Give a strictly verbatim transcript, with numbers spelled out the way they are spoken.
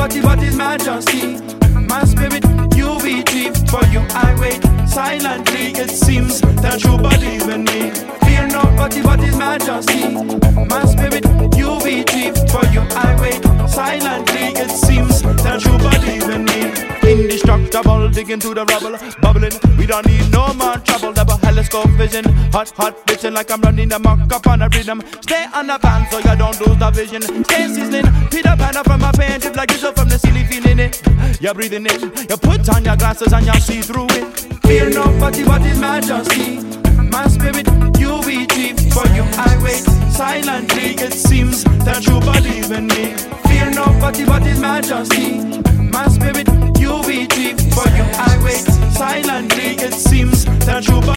nobody but His Majesty. My spirit, you retrieve. For you I wait silently. It seems that you believe in me. Fear nobody but His Majesty. My spirit, you retrieve. For you I wait silently. It seems that you believe in me. Indestructible, digging through the rubble, bubbling. We don't need no more trouble. Double telescope vision, hot, hot vision, like I'm running the mock up on a rhythm. Stay on the band so you don't lose the vision. Stay sizzling, Peter Pan from my pain, drip like yourself from the ceiling, feeling it. You're breathing it. You put on your glasses and you see through it. Fear nobody but His Majesty. My spirit, you retrieve. For you I wait silently. It seems that you believe in me. Fear nobody but His Majesty. My spirit, you retrieve. For you I wait silently. It seems that you believe